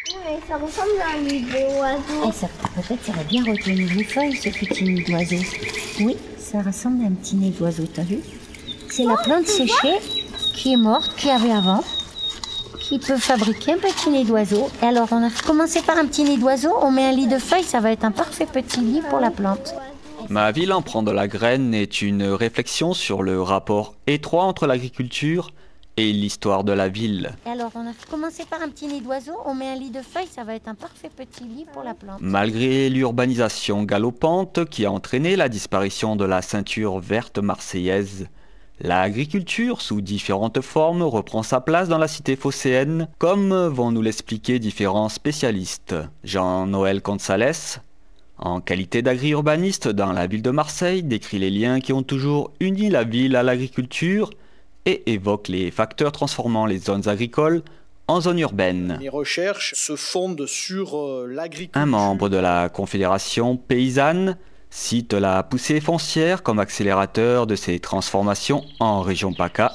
Ouais, ça ressemble à un nid d'oiseau. Peut-être ça va bien retenir les feuilles, ce petit nid d'oiseau. Oui, ça ressemble à un petit nid d'oiseau, t'as vu? C'est la plante séchée qui est morte, qu'il y avait avant, qui peut fabriquer un petit nid d'oiseau. Et alors, on a commencé par un petit nid d'oiseau, on met un lit de feuilles, ça va être un parfait petit lit pour la plante. Ma ville en prend de la graine est une réflexion sur le rapport étroit entre l'agriculture et l'histoire de la ville. Et alors, on a commencé par un petit nid d'oiseau, on met un lit de feuilles, ça va être un parfait petit lit pour la plante. Malgré l'urbanisation galopante qui a entraîné la disparition de la ceinture verte marseillaise, l'agriculture, sous différentes formes, reprend sa place dans la cité phocéenne, comme vont nous l'expliquer différents spécialistes. Jean-Noël Gonzalez, en qualité d'agri-urbaniste dans la ville de Marseille, décrit les liens qui ont toujours uni la ville à l'agriculture et évoque les facteurs transformant les zones agricoles en zones urbaines. Mes recherches se fondent sur l'agriculture. Un membre de la Confédération paysanne cite la poussée foncière comme accélérateur de ces transformations en région PACA.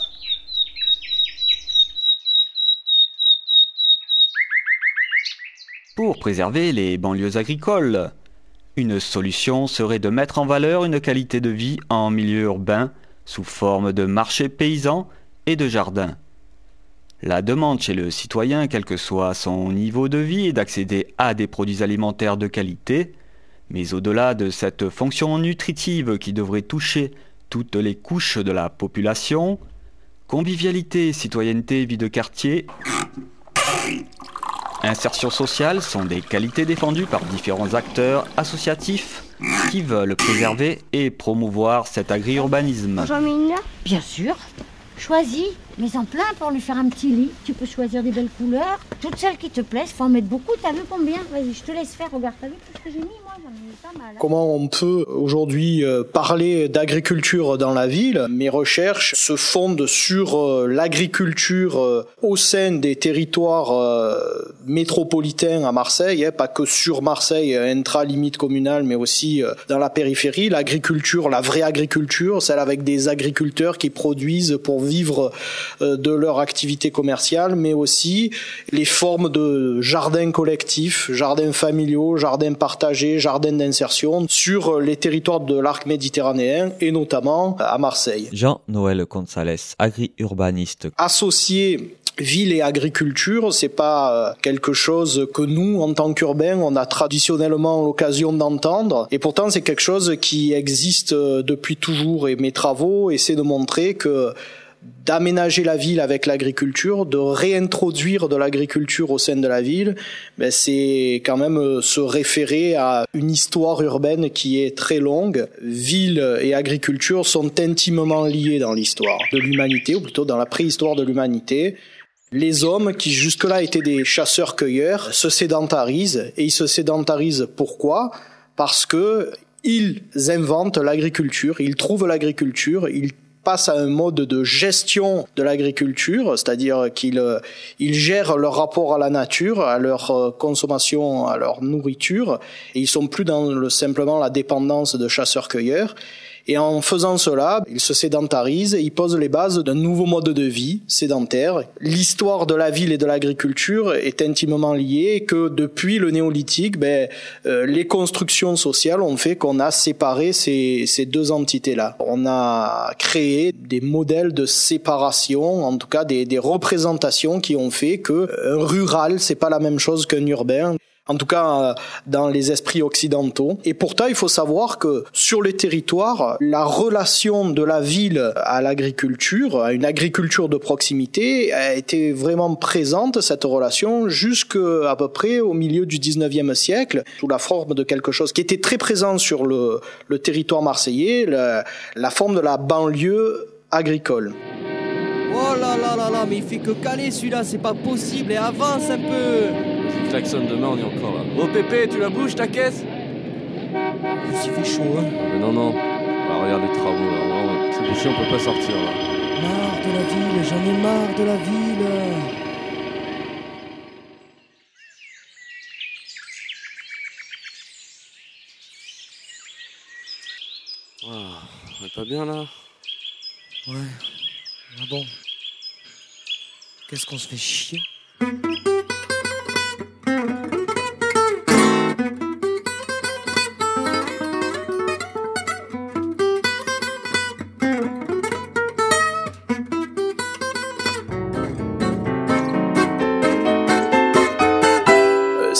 Pour préserver les banlieues agricoles, une solution serait de mettre en valeur une qualité de vie en milieu urbain sous forme de marchés paysans et de jardins. La demande chez le citoyen, quel que soit son niveau de vie, est d'accéder à des produits alimentaires de qualité, mais au-delà de cette fonction nutritive qui devrait toucher toutes les couches de la population, convivialité, citoyenneté, vie de quartier, insertion sociale sont des qualités défendues par différents acteurs associatifs qui veulent préserver et promouvoir cet agri-urbanisme. J'en mets une là. Bien sûr. Choisis, mets-en plein pour lui faire un petit lit. Tu peux choisir des belles couleurs, toutes celles qui te plaisent. Faut en mettre beaucoup, t'as vu combien? Vas-y, je te laisse faire, regarde, t'as vu tout ce que j'ai mis? Moi, j'en ai mis pas mal. Comment on peut aujourd'hui parler d'agriculture dans la ville? Mes recherches se fondent sur l'agriculture au sein des territoires métropolitains à Marseille, pas que sur Marseille, intra-limite communale, mais aussi dans la périphérie. L'agriculture, la vraie agriculture, celle avec des agriculteurs qui produisent pour vivre de leur activité commerciale, mais aussi les formes de jardins collectifs, jardins familiaux, jardins partagés, jardins d'insertion sur les territoires de l'arc méditerranéen et notamment à Marseille. Jean-Noël Gonzalez, agri-urbaniste. Associer ville et agriculture, c'est pas quelque chose que nous, en tant qu'urbains, on a traditionnellement l'occasion d'entendre. Et pourtant, c'est quelque chose qui existe depuis toujours. Et mes travaux essaient de montrer que d'aménager la ville avec l'agriculture, de réintroduire de l'agriculture au sein de la ville, c'est quand même se référer à une histoire urbaine qui est très longue. Ville et agriculture sont intimement liés dans l'histoire de l'humanité, ou plutôt dans la préhistoire de l'humanité. Les hommes, qui jusque-là étaient des chasseurs-cueilleurs, se sédentarisent. Et ils se sédentarisent pourquoi? Parce que ils inventent l'agriculture, ils trouvent l'agriculture, ils passent à un mode de gestion de l'agriculture, c'est-à-dire qu'ils gèrent leur rapport à la nature, à leur consommation, à leur nourriture, et ils sont plus dans simplement la dépendance de chasseurs-cueilleurs. Et en faisant cela, ils se sédentarisent et ils posent les bases d'un nouveau mode de vie sédentaire. L'histoire de la ville et de l'agriculture est intimement liée et que depuis le néolithique, les constructions sociales ont fait qu'on a séparé ces deux entités-là. On a créé des modèles de séparation, en tout cas des représentations qui ont fait que un rural, c'est pas la même chose qu'un urbain. En tout cas dans les esprits occidentaux. Et pourtant, il faut savoir que sur les territoires, la relation de la ville à l'agriculture, à une agriculture de proximité, a été vraiment présente, cette relation, jusqu'à peu près au milieu du 19e siècle, sous la forme de quelque chose qui était très présent sur le territoire marseillais, la forme de la banlieue agricole. Oh là là là là, mais il fait que caler celui-là, c'est pas possible, et avance un peu. Je klaxonne demain, on est encore là. Oh Pépé, tu la bouges ta caisse? Il fait chaud, hein. Mais non. Ah, regarde les travaux là, non, c'est bouché, on peut pas sortir là. Marre de la ville, j'en ai marre de la ville. Oh, on est pas bien là? Ouais. Ah bon. Qu'est-ce qu'on se fait chier?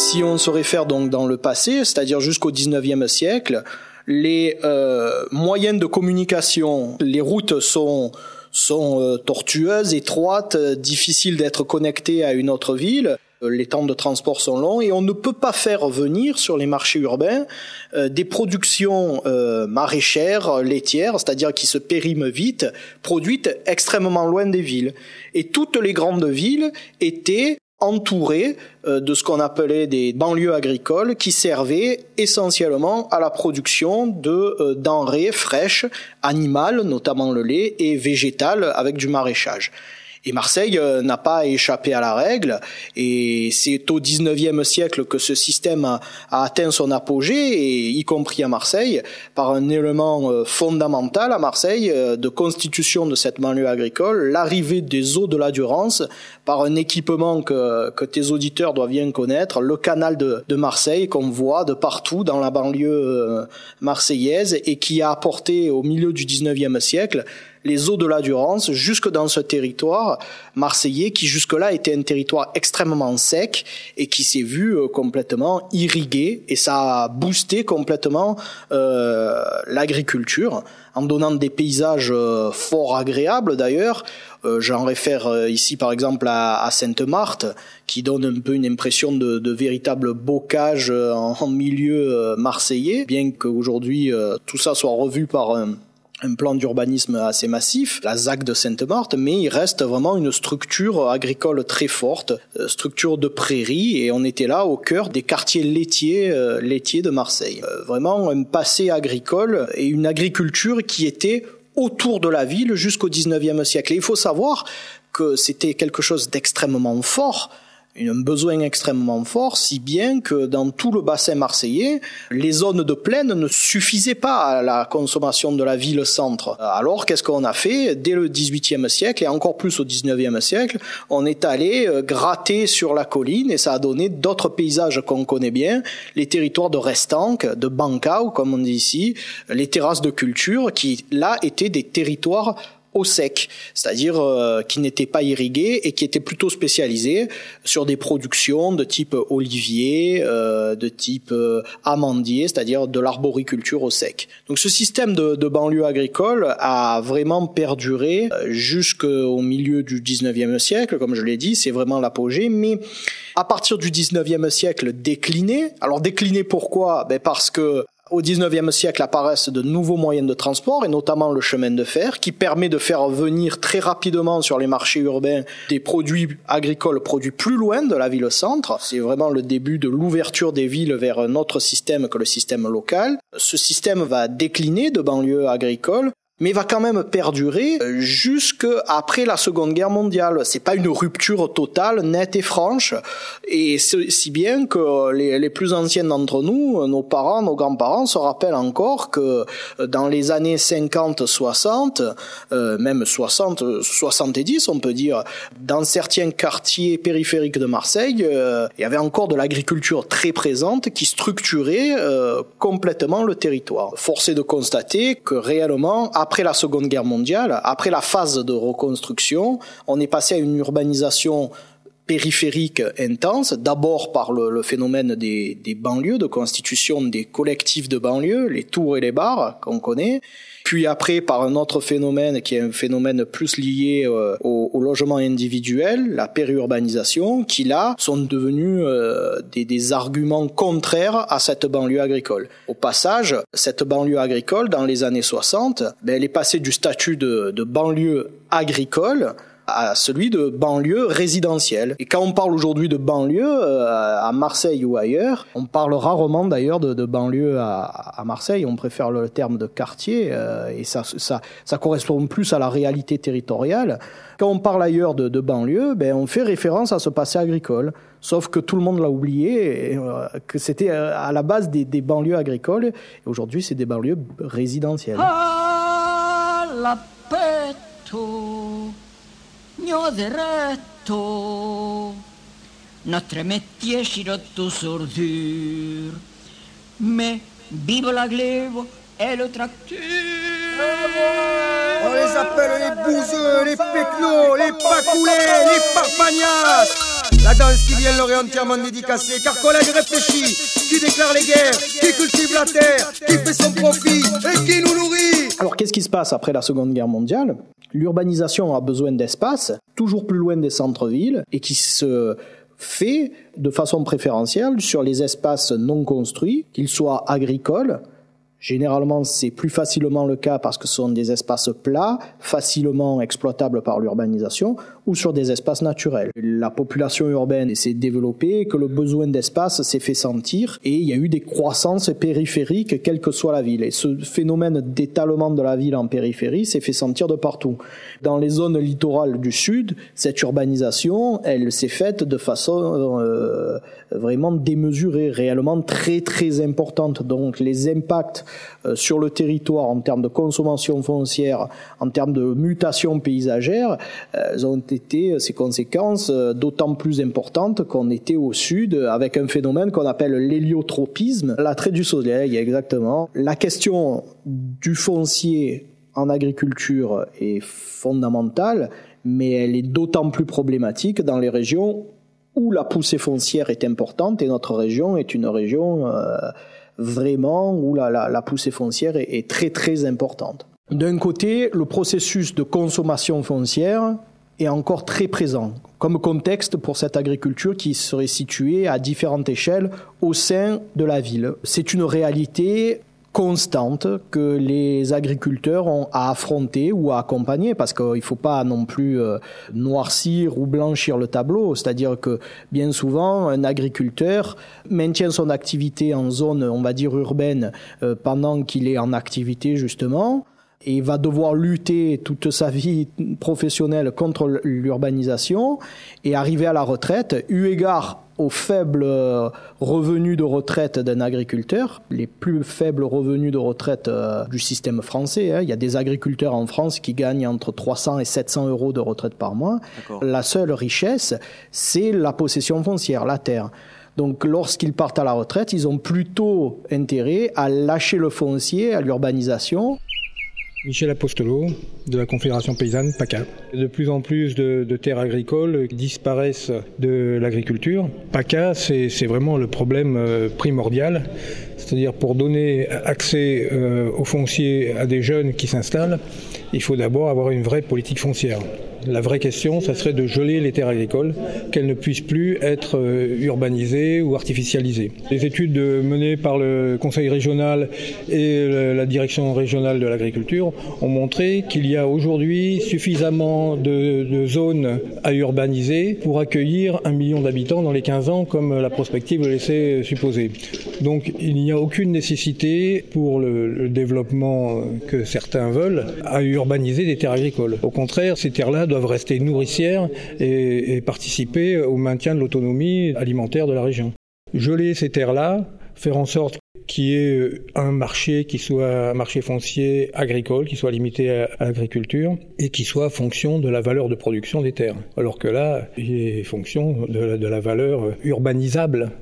Si on se réfère donc dans le passé, c'est-à-dire jusqu'au 19e siècle, les moyens de communication, les routes sont tortueuses, étroites, difficiles d'être connectées à une autre ville. Les temps de transport sont longs et on ne peut pas faire venir sur les marchés urbains des productions maraîchères, laitières, c'est-à-dire qui se périment vite, produites extrêmement loin des villes. Et toutes les grandes villes étaient entourées de ce qu'on appelait des banlieues agricoles qui servaient essentiellement à la production de denrées fraîches, animales, notamment le lait, et végétales avec du maraîchage. Et Marseille n'a pas échappé à la règle, et c'est au 19e siècle que ce système a atteint son apogée, et y compris à Marseille, par un élément fondamental à Marseille de constitution de cette banlieue agricole, l'arrivée des eaux de la Durance par un équipement que tes auditeurs doivent bien connaître, le canal de Marseille qu'on voit de partout dans la banlieue marseillaise et qui a apporté au milieu du 19e siècle les eaux de la Durance jusque dans ce territoire marseillais qui jusque-là était un territoire extrêmement sec et qui s'est vu complètement irrigué, et ça a boosté complètement l'agriculture en donnant des paysages fort agréables d'ailleurs. J'en réfère ici par exemple à Sainte-Marthe, qui donne un peu une impression de véritable bocage en milieu marseillais, bien qu'aujourd'hui tout ça soit revu par un plan d'urbanisme assez massif, la ZAC de Sainte-Marthe, mais il reste vraiment une structure agricole très forte, structure de prairie, et on était là au cœur des quartiers laitiers de Marseille. Vraiment un passé agricole et une agriculture qui était autour de la ville jusqu'au 19e siècle. Et il faut savoir que c'était quelque chose d'extrêmement fort, un besoin extrêmement fort, si bien que dans tout le bassin marseillais, les zones de plaine ne suffisaient pas à la consommation de la ville-centre. Alors, qu'est-ce qu'on a fait? Dès le XVIIIe siècle, et encore plus au XIXe siècle, on est allé gratter sur la colline, et ça a donné d'autres paysages qu'on connaît bien, les territoires de Restanque, de Bancao, comme on dit ici, les terrasses de culture, qui, là, étaient des territoires au sec, c'est-à-dire qui n'étaient pas irrigués et qui étaient plutôt spécialisés sur des productions de type olivier, de type amandier, c'est-à-dire de l'arboriculture au sec. Donc ce système de banlieue agricole a vraiment perduré jusqu'au milieu du 19e siècle, comme je l'ai dit, c'est vraiment l'apogée, mais à partir du 19e siècle décliné. Alors décliné pourquoi? Parce que au XIXe siècle apparaissent de nouveaux moyens de transport, et notamment le chemin de fer, qui permet de faire venir très rapidement sur les marchés urbains des produits agricoles produits plus loin de la ville-centre. C'est vraiment le début de l'ouverture des villes vers un autre système que le système local. Ce système va décliner de banlieue agricole, mais va quand même perdurer jusqu'après la Seconde Guerre mondiale. C'est pas une rupture totale, nette et franche, et si bien que les plus anciens d'entre nous, nos parents, nos grands-parents, se rappellent encore que dans les années 50-60, même 60-70, on peut dire, dans certains quartiers périphériques de Marseille, il y avait encore de l'agriculture très présente qui structurait complètement le territoire. Force est de constater que réellement, après la Seconde Guerre mondiale, après la phase de reconstruction, on est passé à une urbanisation périphérique intense, d'abord par le phénomène des banlieues, de constitution des collectifs de banlieues, les tours et les bars qu'on connaît, puis après par un autre phénomène qui est un phénomène plus lié au logement individuel, la périurbanisation, qui là sont devenus des arguments contraires à cette banlieue agricole. Au passage, cette banlieue agricole, dans les années 60, elle est passée du statut de banlieue agricole à celui de banlieue résidentielle. Et quand on parle aujourd'hui de banlieue à Marseille ou ailleurs, on parle rarement d'ailleurs de banlieue à Marseille, on préfère le terme de quartier, et ça correspond plus à la réalité territoriale. Quand on parle ailleurs de banlieue, on fait référence à ce passé agricole, sauf que tout le monde l'a oublié, que c'était à la base des banlieues agricoles, et aujourd'hui c'est des banlieues résidentielles. Ah, la petto. Diretto, notre métier chirotto sourdure, mais vive la glaive et le tracteur. On les appelle les bouseux, les péclos, les pacoulets, les parpagnas. La danse qui vient leur est entièrement dédicacée. Car collègue réfléchit, qui déclare les guerres, qui cultive la terre, qui fait son profit et qui nous nourrit. Alors qu'est-ce qui se passe après la Seconde Guerre mondiale ? L'urbanisation a besoin d'espace, toujours plus loin des centres-villes, et qui se fait de façon préférentielle sur les espaces non construits, qu'ils soient agricoles. Généralement, c'est plus facilement le cas parce que ce sont des espaces plats, facilement exploitables par l'urbanisation, ou sur des espaces naturels. La population urbaine s'est développée, que le besoin d'espace s'est fait sentir, et il y a eu des croissances périphériques, quelle que soit la ville. Et ce phénomène d'étalement de la ville en périphérie s'est fait sentir de partout. Dans les zones littorales du sud, cette urbanisation, elle s'est faite de façon vraiment démesurée, réellement très très importante. Donc les impacts sur le territoire en termes de consommation foncière, en termes de mutation paysagère, ont été ces conséquences d'autant plus importantes qu'on était au sud avec un phénomène qu'on appelle l'héliotropisme, l'attrait du soleil exactement. La question du foncier en agriculture est fondamentale, mais elle est d'autant plus problématique dans les régions où la poussée foncière est importante, et notre région est une région vraiment où la poussée foncière est très très importante. D'un côté, le processus de consommation foncière est encore très présent comme contexte pour cette agriculture qui serait située à différentes échelles au sein de la ville. C'est une réalité constante que les agriculteurs ont à affronter ou à accompagner, parce qu'il ne faut pas non plus noircir ou blanchir le tableau. C'est-à-dire que bien souvent, un agriculteur maintient son activité en zone, on va dire, urbaine pendant qu'il est en activité justement, et va devoir lutter toute sa vie professionnelle contre l'urbanisation et arriver à la retraite, eu égard aux faibles revenus de retraite d'un agriculteur, les plus faibles revenus de retraite du système français. Il y a des agriculteurs en France qui gagnent entre 300 et 700 euros de retraite par mois. D'accord. La seule richesse, c'est la possession foncière, la terre. Donc lorsqu'ils partent à la retraite, ils ont plutôt intérêt à lâcher le foncier à l'urbanisation. Michel Apostolo, de la Confédération Paysanne, PACA. De plus en plus de terres agricoles disparaissent de l'agriculture. PACA, c'est vraiment le problème primordial. C'est-à-dire, pour donner accès au foncier à des jeunes qui s'installent, il faut d'abord avoir une vraie politique foncière. La vraie question, ça serait de geler les terres agricoles, qu'elles ne puissent plus être urbanisées ou artificialisées. Les études menées par le Conseil régional et la Direction régionale de l'agriculture ont montré qu'il y a aujourd'hui suffisamment de zones à urbaniser pour accueillir 1 million d'habitants dans les 15 ans, comme la prospective le laissait supposer. Donc il n'y a aucune nécessité pour le développement que certains veulent à urbaniser des terres agricoles. Au contraire, ces terres-là doivent rester nourricières et participer au maintien de l'autonomie alimentaire de la région. Geler ces terres-là, faire en sorte qu'il y ait un marché qui soit un marché foncier agricole, qui soit limité à l'agriculture et qui soit fonction de la valeur de production des terres. Alors que là, il est fonction de la valeur urbanisable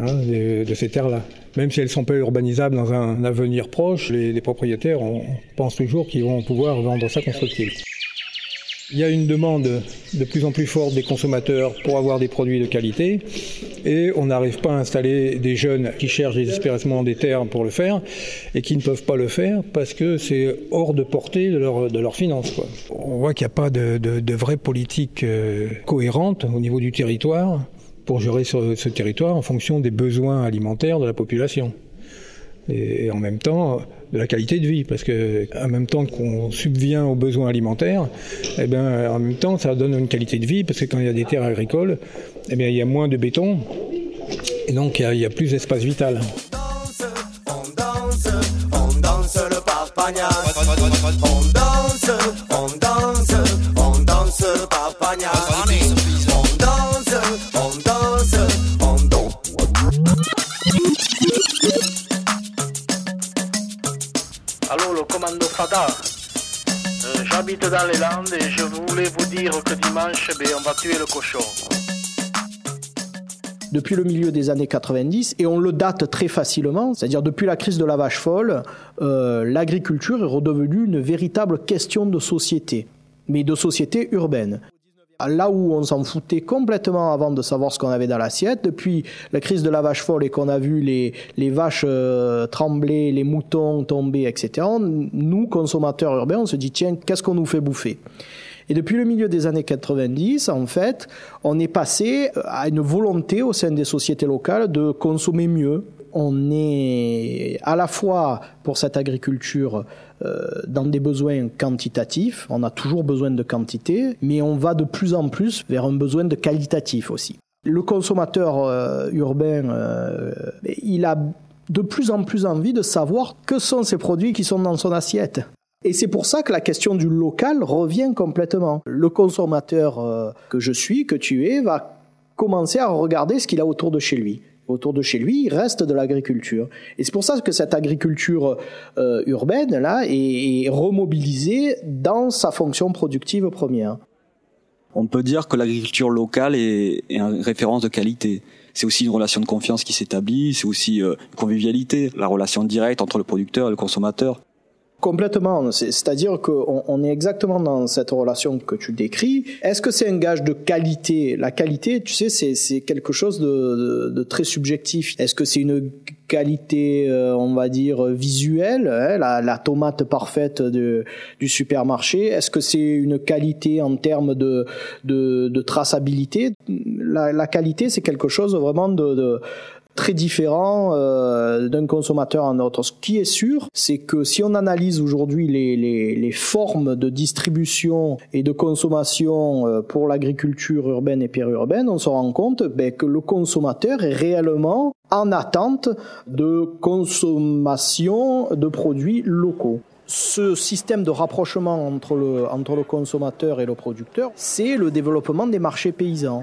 de ces terres-là. Même si elles ne sont pas urbanisables dans un avenir proche, les propriétaires pensent toujours qu'ils vont pouvoir vendre ça constructible. Il y a une demande de plus en plus forte des consommateurs pour avoir des produits de qualité et on n'arrive pas à installer des jeunes qui cherchent désespérément des terres pour le faire et qui ne peuvent pas le faire parce que c'est hors de portée de leurs finances, quoi. On voit qu'il n'y a pas de vraie politique cohérente au niveau du territoire pour gérer ce territoire en fonction des besoins alimentaires de la population. Et en même temps de la qualité de vie, parce que en même temps qu'on subvient aux besoins alimentaires, en même temps ça donne une qualité de vie, parce que quand il y a des terres agricoles, il y a moins de béton et donc il y a plus d'espace vital. On danse le papagnas. On danse papagnas. Allô, le commando Fada. J'habite dans les Landes et je voulais vous dire que dimanche, on va tuer le cochon. Depuis le milieu des années 90, et on le date très facilement, c'est-à-dire depuis la crise de la vache folle, l'agriculture est redevenue une véritable question de société, mais de société urbaine. Là où on s'en foutait complètement avant de savoir ce qu'on avait dans l'assiette, depuis la crise de la vache folle et qu'on a vu les vaches trembler, les moutons tomber, etc., nous, consommateurs urbains, on se dit, tiens, qu'est-ce qu'on nous fait bouffer ? Et depuis le milieu des années 90, en fait, on est passé à une volonté au sein des sociétés locales de consommer mieux. On est à la fois pour cette agriculture dans des besoins quantitatifs, on a toujours besoin de quantité, mais on va de plus en plus vers un besoin de qualitatif aussi. Le consommateur urbain, il a de plus en plus envie de savoir que sont ces produits qui sont dans son assiette. Et c'est pour ça que la question du local revient complètement. Le consommateur que je suis, que tu es, va commencer à regarder ce qu'il a autour de chez lui. Autour de chez lui, il reste de l'agriculture. Et c'est pour ça que cette agriculture urbaine là est remobilisée dans sa fonction productive première. On peut dire que l'agriculture locale est une référence de qualité. C'est aussi une relation de confiance qui s'établit, c'est aussi une convivialité, la relation directe entre le producteur et le consommateur. Complètement, c'est-à-dire qu'on est exactement dans cette relation que tu décris. Est-ce que c'est un gage de qualité ? La qualité, tu sais, c'est quelque chose de très subjectif. Est-ce que c'est une qualité, on va dire, visuelle, hein, la tomate parfaite du supermarché ? Est-ce que c'est une qualité en termes de traçabilité ? La qualité, c'est quelque chose vraiment de très différent d'un consommateur à un autre. Ce qui est sûr, c'est que si on analyse aujourd'hui les formes de distribution et de consommation pour l'agriculture urbaine et périurbaine, on se rend compte que le consommateur est réellement en attente de consommation de produits locaux. Ce système de rapprochement entre le consommateur et le producteur, c'est le développement des marchés paysans.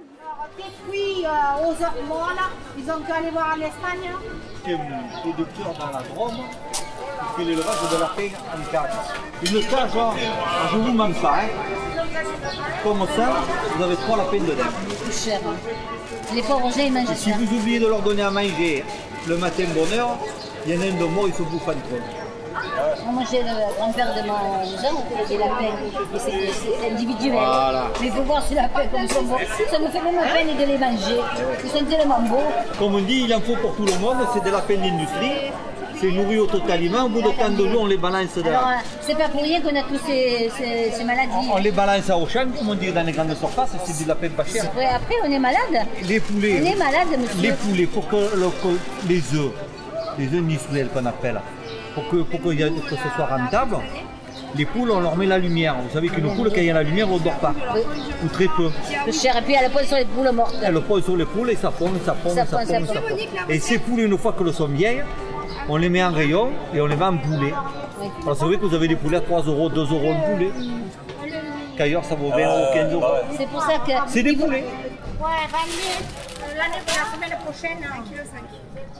Aux Hormones, ils ont pu aller voir en Espagne. C'est un producteur dans la Drôme qui fait l'élevage de la peigne en cage. Une cage, je vous mens pas, hein. Comme ça, vous avez 3 lapins dedans. C'est cher. Les pauvres gens, ils mangent ça. Si vous oubliez de leur donner à manger le matin bonne heure, il y en a un de mort, il se bouffe entre eux. Moi, j'ai le grand-père de mon jeune, des lapins, c'est individuel. Voilà. Mais il faut voir ces lapins comme ils sont beaux. Ça nous fait même peine de les manger. Ils sont tellement beaux. Comme on dit, il en faut pour tout le monde, c'est des lapins d'industrie. C'est nourri au totalement. Au bout de tant de jours, on les balance de Alors, c'est pas pour rien qu'on a tous ces maladies. On les balance à Auchan, comme on dit dans les grandes surfaces, c'est du lapin pas cher. Après, on est malade. Les poulets. On est malade, monsieur. Les poulets, pour que les œufs industriels qu'on appelle, pour que ce soit rentable, les poules, on leur met la lumière. Vous savez qu'une poule, quand il y a la lumière, on ne dort pas. Oui. Ou très peu. C'est cher, et puis elle pose sur les poules mortes. Elle pose sur les poules et ça pond. Et ces poules, une fois qu'elles sont vieilles, on les met en rayon et on les met en poulet. Oui. Alors c'est vrai que vous avez des poulets à 3 €, 2 € le poulet. Qu'ailleurs, ça vaut 20 €, 15 €. C'est pour ça que... C'est des poulets. Ouais, l'année de la semaine prochaine, 1,5 kg.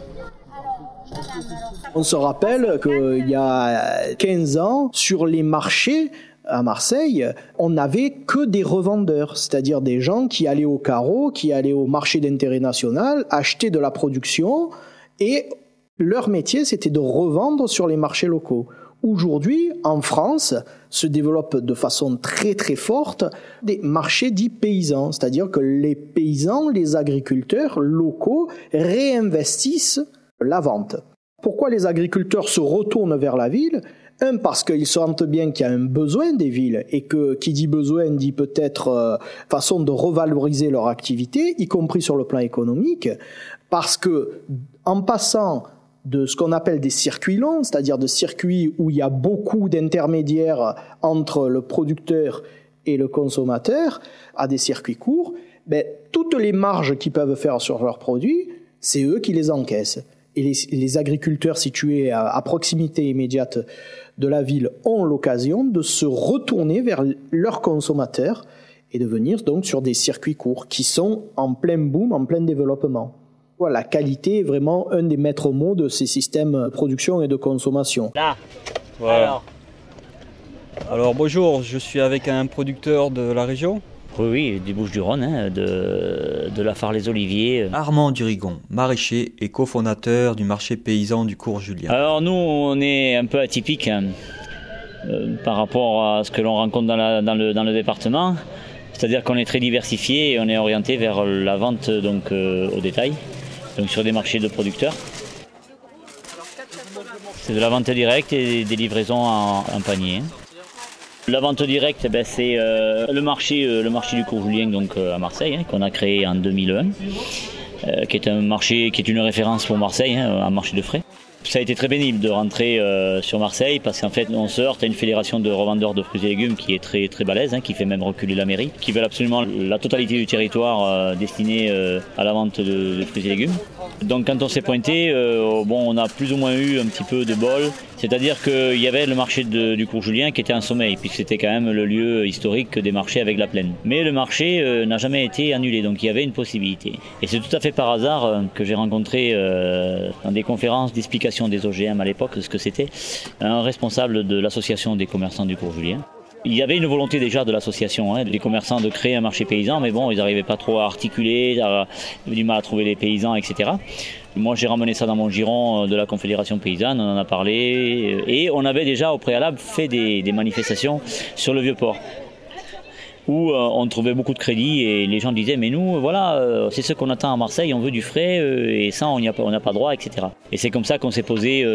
On se rappelle qu'il y a 15 ans, sur les marchés à Marseille, on n'avait que des revendeurs, c'est-à-dire des gens qui allaient au carreau, qui allaient au marché d'intérêt national, acheter de la production, et leur métier, c'était de revendre sur les marchés locaux. Aujourd'hui, en France, se développent de façon très très forte des marchés dits paysans, c'est-à-dire que les paysans, les agriculteurs locaux réinvestissent la vente. Pourquoi les agriculteurs se retournent vers la ville ? Un, parce qu'ils sentent bien qu'il y a un besoin des villes et que qui dit besoin dit peut-être façon de revaloriser leur activité, y compris sur le plan économique, parce que en passant de ce qu'on appelle des circuits longs, c'est-à-dire de circuits où il y a beaucoup d'intermédiaires entre le producteur et le consommateur, à des circuits courts, toutes les marges qu'ils peuvent faire sur leurs produits, c'est eux qui les encaissent. Et les agriculteurs situés à proximité immédiate de la ville ont l'occasion de se retourner vers leurs consommateurs et de venir donc sur des circuits courts qui sont en plein boom, en plein développement. La qualité est vraiment un des maîtres mots de ces systèmes de production et de consommation. Là, voilà. Alors bonjour, je suis avec un producteur de la région. Oui, du Bouches-du-Rhône, hein, de la Phare-les-Oliviers. Armand Durigon, maraîcher et cofondateur du marché paysan du Cours Julien. Alors nous, on est un peu atypique par rapport à ce que l'on rencontre dans le département. C'est-à-dire qu'on est très diversifié et on est orienté vers la vente donc, au détail, donc sur des marchés de producteurs. C'est de la vente directe et des livraisons en panier. La vente directe, c'est le marché du cours Julien donc, à Marseille, qu'on a créé en 2001, qui est un marché qui est une référence pour Marseille, un marché de frais. Ça a été très pénible de rentrer sur Marseille parce qu'en fait on se heurte à une fédération de revendeurs de fruits et légumes qui est très, très balèze, qui fait même reculer la mairie, qui veulent absolument la totalité du territoire destiné à la vente de fruits et légumes. Donc quand on s'est pointé, on a plus ou moins eu un petit peu de bol, c'est-à-dire qu'il y avait le marché du cours Julien qui était en sommeil, puisque c'était quand même le lieu historique des marchés avec la plaine. Mais le marché n'a jamais été annulé, donc il y avait une possibilité. Et c'est tout à fait par hasard que j'ai rencontré dans des conférences d'explication des OGM à l'époque, ce que c'était, un responsable de l'association des commerçants du cours Julien. Il y avait une volonté déjà de l'association, des commerçants de créer un marché paysan, mais bon, ils n'arrivaient pas trop à articuler, ils avaient du mal à trouver les paysans, etc. Moi, j'ai ramené ça dans mon giron de la Confédération paysanne, on en a parlé, et on avait déjà au préalable fait des manifestations sur le Vieux-Port, où on trouvait beaucoup de crédits et les gens disaient mais nous voilà c'est ce qu'on attend à Marseille, on veut du frais et ça on n'a pas droit, etc. Et c'est comme ça qu'on s'est posé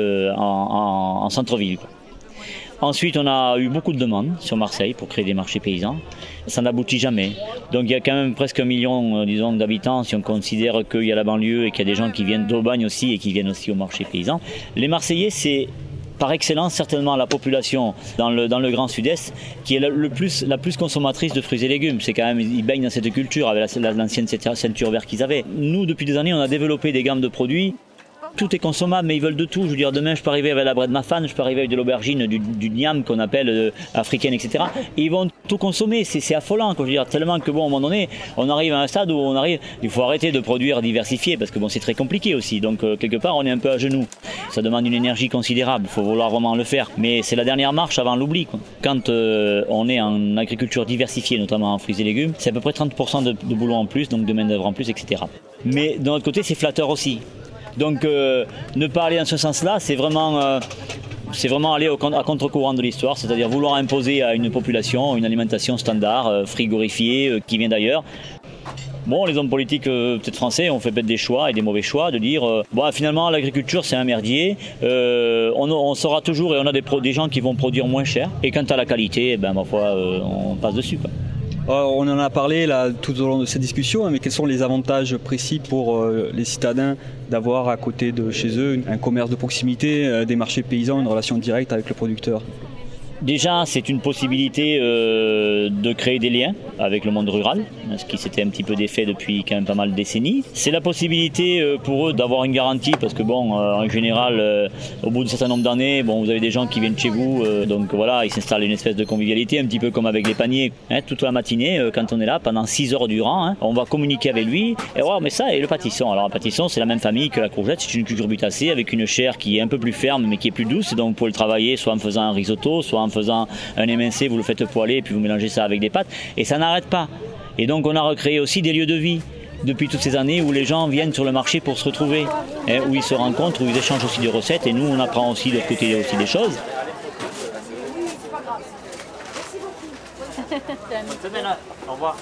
en centre-ville. Ensuite on a eu beaucoup de demandes sur Marseille pour créer des marchés paysans, ça n'aboutit jamais. Donc il y a quand même presque 1 million disons, d'habitants si on considère qu'il y a la banlieue et qu'il y a des gens qui viennent d'Aubagne aussi et qui viennent aussi au marché paysan. Les Marseillais c'est par excellence certainement la population dans le Grand Sud-Est qui est la plus consommatrice de fruits et légumes. C'est quand même, ils baignent dans cette culture avec l'ancienne ceinture verte qu'ils avaient. Nous, depuis des années, on a développé des gammes de produits. Tout est consommable, mais ils veulent de tout. Je veux dire, demain, je peux arriver avec la bread mafan, je peux arriver avec de l'aubergine, du niam qu'on appelle africaine, etc. Et ils vont tout consommer. C'est affolant, quoi. Je veux dire, tellement que bon, à un moment donné, on arrive à un stade où il faut arrêter de produire diversifié parce que bon, c'est très compliqué aussi. Donc, quelque part, on est un peu à genoux. Ça demande une énergie considérable. Il faut vouloir vraiment le faire. Mais c'est la dernière marche avant l'oubli, quoi. Quand on est en agriculture diversifiée, notamment en fruits et légumes, c'est à peu près 30% de boulot en plus, donc de main-d'œuvre en plus, etc. Mais d'un autre côté, c'est flatteur aussi. Donc ne pas aller dans ce sens-là, c'est vraiment aller à contre-courant de l'histoire, c'est-à-dire vouloir imposer à une population une alimentation standard, frigorifiée, qui vient d'ailleurs. Bon, les hommes politiques peut-être français ont fait peut-être des choix et des mauvais choix de dire finalement l'agriculture c'est un merdier, on saura toujours et on a des gens qui vont produire moins cher et quant à la qualité, ma foi, on passe dessus, quoi. On en a parlé là tout au long de cette discussion, mais quels sont les avantages précis pour les citadins d'avoir à côté de chez eux un commerce de proximité, des marchés paysans, une relation directe avec le producteur? Déjà, c'est une possibilité de créer des liens avec le monde rural, ce qui s'était un petit peu défait depuis quand même pas mal de décennies. C'est la possibilité pour eux d'avoir une garantie, parce que en général, au bout d'un certain nombre d'années, vous avez des gens qui viennent chez vous, donc voilà, ils s'installent une espèce de convivialité, un petit peu comme avec les paniers, toute la matinée, quand on est là, pendant 6 heures durant, on va communiquer avec lui, et mais ça, et le pâtisson. Alors, le pâtisson, c'est la même famille que la courgette, c'est une cucurbitacée avec une chair qui est un peu plus ferme, mais qui est plus douce, donc vous pouvez le travailler soit en faisant un risotto, soit en faisant un émincé, vous le faites poêler et puis vous mélangez ça avec des pâtes et ça n'arrête pas. Et donc on a recréé aussi des lieux de vie depuis toutes ces années où les gens viennent sur le marché pour se retrouver, où ils se rencontrent, où ils échangent aussi des recettes et nous on apprend aussi de l'autre côté aussi des choses. Au revoir.